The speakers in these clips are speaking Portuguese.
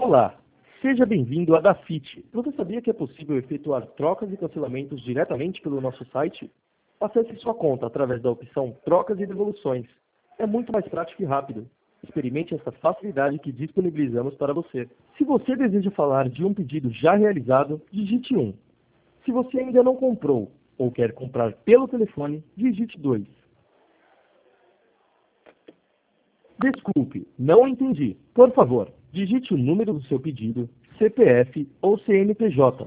Olá, seja bem-vindo à Dafit. Você sabia que é possível efetuar trocas e cancelamentos diretamente pelo nosso site? Acesse sua conta através da opção Trocas e Devoluções. É muito mais prático e rápido. Experimente essa facilidade que disponibilizamos para você. Se você deseja falar de um pedido já realizado, digite 1. Se você ainda não comprou ou quer comprar pelo telefone, digite 2. Desculpe, não entendi. Por favor, digite o número do seu pedido, CPF ou CNPJ.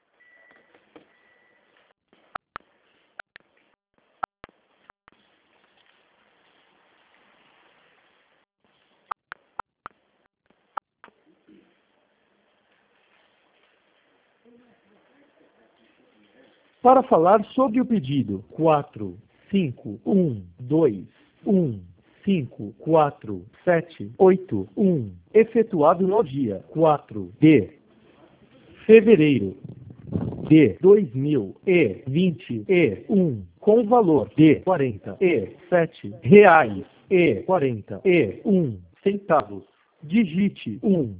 Para falar sobre o pedido 451215478 efetuado no dia 4 de fevereiro de 2021, com valor de R$ 47,41, digite 1.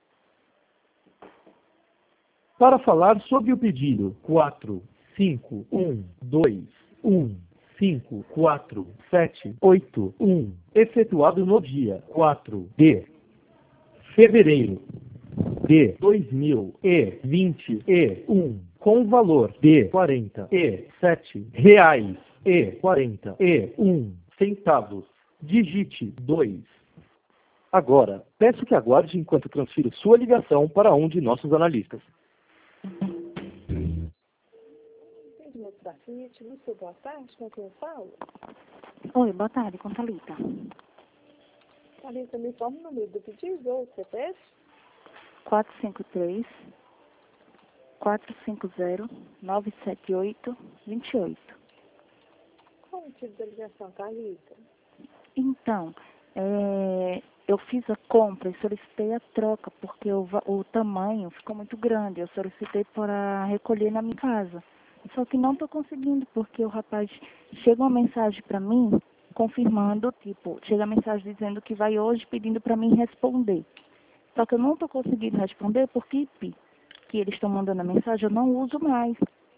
Para falar sobre o pedido 451215478 efetuado no dia 4 de fevereiro de 2021, com valor de R$ 47,41, digite 2. Agora, peço que aguarde enquanto transfiro sua ligação para um de nossos analistas. Atendimento da Fiat, Lúcia, boa tarde, com quem eu falo? Oi, boa tarde, com Thalita. Thalita, me informa o número do pedido ou CPF? 453-450-978-28. Qual o motivo da ligação, Thalita? Então, eu fiz a compra e solicitei a troca, porque o tamanho ficou muito grande. Eu solicitei para recolher na minha casa. Só que não estou conseguindo, porque o rapaz chega uma mensagem para mim, confirmando, chega a mensagem dizendo que vai hoje, pedindo para mim responder. Só que eu não estou conseguindo responder porque que eles estão mandando a mensagem, eu não uso mais.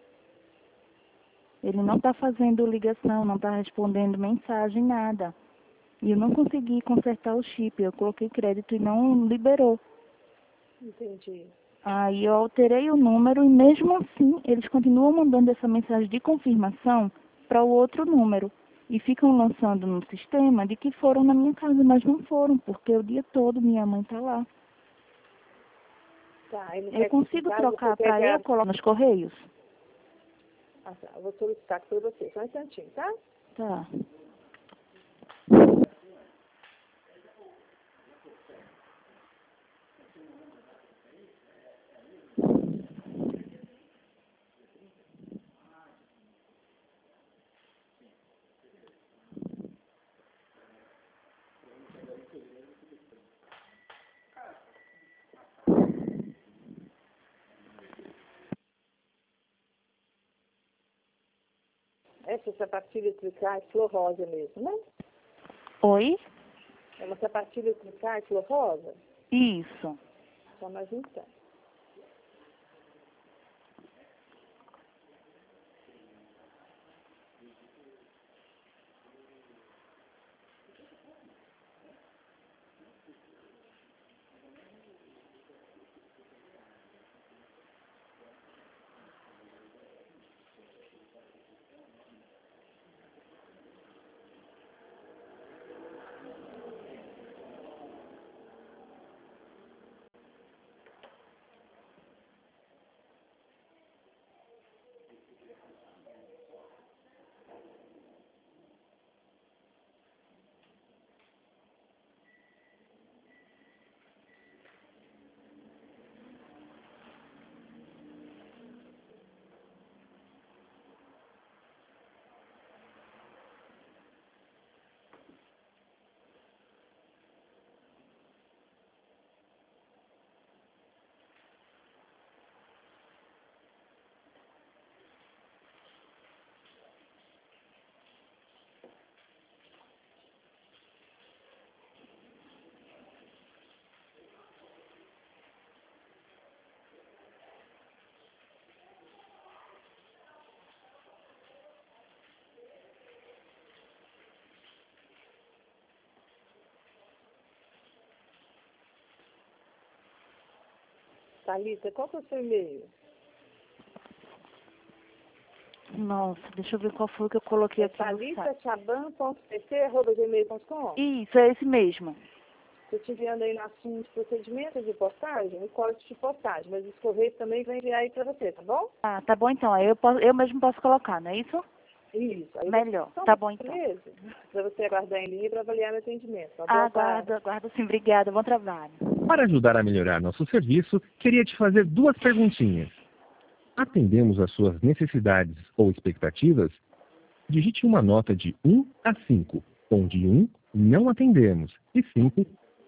Ele não está fazendo ligação, não está respondendo mensagem, nada. E eu não consegui consertar o chip. Eu coloquei crédito e não liberou. Entendi. Aí eu alterei o número e mesmo assim eles continuam mandando essa mensagem de confirmação para o outro número. E ficam lançando no sistema de que foram na minha casa, mas não foram, porque o dia todo minha mãe está lá. Tá, ele Eu consigo trocar para eu colocar nos correios? Ah, tá. Eu vou solicitar aqui para você. Só um instantinho, tá? Tá. Essa sapatilha tricar é flor rosa mesmo, né? Oi? É uma sapatilha tricar flor rosa? Isso. Só mais um instante. Thalita, qual que é o seu e-mail? Nossa, deixa eu ver qual foi que eu coloquei aqui no site. thalitachaban.pt@gmail.com. Isso, é esse mesmo. Estou te enviando aí no assunto procedimento de postagem, o código de postagem, mas os correios também vão enviar aí para você, tá bom? Ah, tá bom então. Aí eu mesmo posso colocar, não é isso? Isso. Aí Melhor. só Tá bom então. para você aguardar em linha para avaliar meu atendimento. Uma boa tarde. Aguardo sim. Obrigada. Bom trabalho. Para ajudar a melhorar nosso serviço, queria te fazer 2 perguntinhas. Atendemos às suas necessidades ou expectativas? Digite uma nota de 1 a 5, onde 1 não atendemos e 5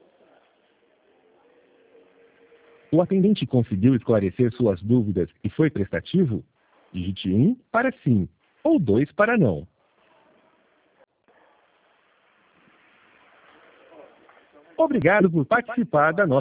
o atendente conseguiu esclarecer suas dúvidas e foi prestativo? Digite 1 para sim ou 2 para não. Obrigado por participar da nossa